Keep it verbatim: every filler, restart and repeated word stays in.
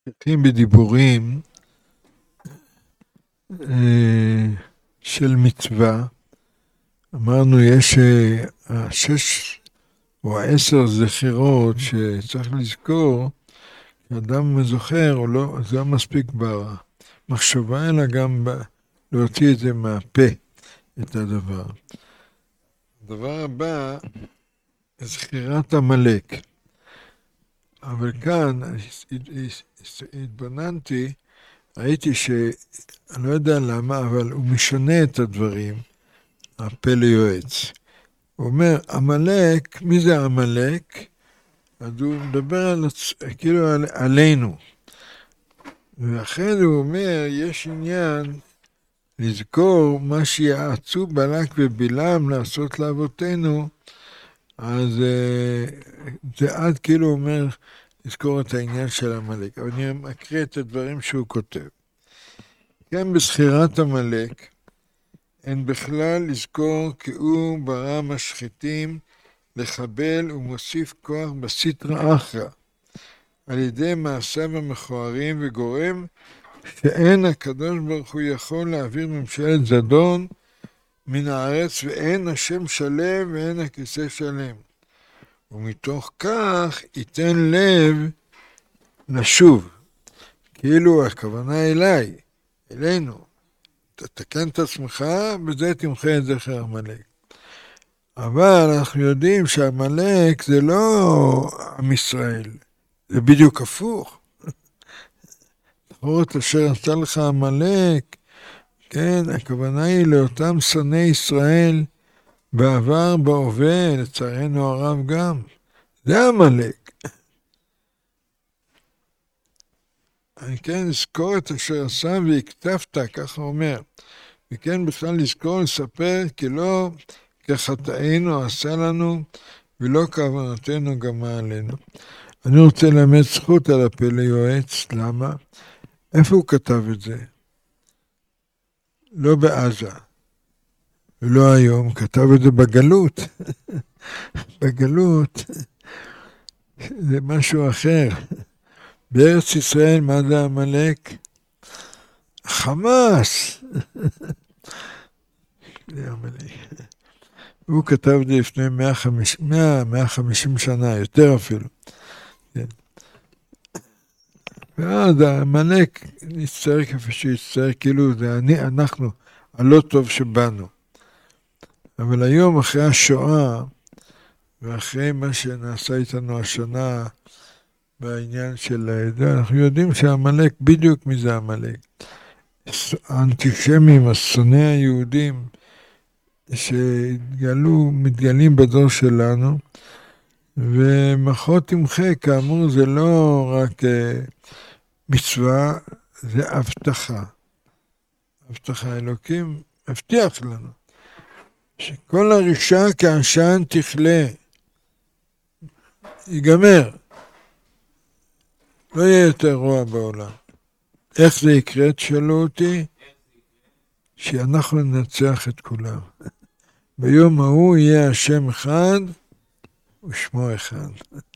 מתחילים בדיבורים אה, של מצווה. אמרנו יש אה, השש או העשר זכירות שצריך לזכור, שאדם זוכר או לא, זה לא מספיק במחשבה, אלא גם ב, להוציא את זה מהפה, את הדבר. הדבר הבא, זכירת עמלק. אבל כאן התבוננתי, ראיתי שאני לא יודע למה, אבל הוא משנה את הדברים, הפה ליועץ. הוא אומר, עמלק, מי זה עמלק? אז הוא מדבר על, כאילו על, עלינו. ואחרי הוא אומר, יש עניין לזכור מה שיעצו בלק ובלעם לעשות לאבותינו, אז זה עד כאילו אומר לזכור את העניין של עמלק. אבל אני מקריא את הדברים שהוא כותב. גם בזכירת עמלק, אין בכלל לזכור כי הוא ברא משחיתים לחבל ומוסיף כוח בסטרא אחרא, על ידי מעשיו המכוערים, וגורם שאין הקדוש ברוך הוא יכול להעביר ממשלת זדון מן הארץ, ואין השם שלם ואין הכיסא שלם. ומתוך כך ייתן לב לשוב, כאילו הכוונה אליי, אלינו. תתקן את עצמך, בזה תמחה את זכר עמלק. אבל אנחנו יודעים שעמלק זה לא עם ישראל, זה בדיוק הפוך. זכור את אשר עשה לך עמלק, כן, הכוונה היא לאותם שונאי ישראל, בעבר, בהווה, לצערנו הרב גם. זה עמלק. אני כן לזכור את אשר עשה והכתבת, ככה אומר. וכן בכלל לזכור, לספר, כי לא כחטאינו עשה לנו, ולא כוונתנו גמה עלינו. אני רוצה לאמץ זכות על הפה ליועץ, למה? איפה הוא כתב את זה? לא בעזה. ולא היום, כתב את זה בגלות. בגלות זה משהו אחר. בארץ ישראל, מה זה עמלק? חמאס. זה עמלק. הוא כתב את זה לפני מאה וחמישים שנה, יותר אפילו. כן. ואז העמלק נצטרך כפי שיצטרך, כאילו זה אני, אנחנו, הלא טוב שבאנו. אבל היום אחרי השואה, ואחרי מה שנעשה איתנו השנה בעניין של העדה, אנחנו יודעים שהעמלק, בדיוק מי זה העמלק. האנטישמים, השונאי היהודים, שהתגלו, מתגלים בדור שלנו, ומחות תמחה, כאמור, זה לא רק מצווה, זה הבטחה. הבטחה, אלוקים הבטיח לנו. שכל הרישה כעשן תכלה, ייגמר, לא יהיה יותר רוע בעולם. איך זה יקרה? תשאלו אותי, שאנחנו ננצח את כולם. ביום ההוא יהיה השם אחד ושמו אחד.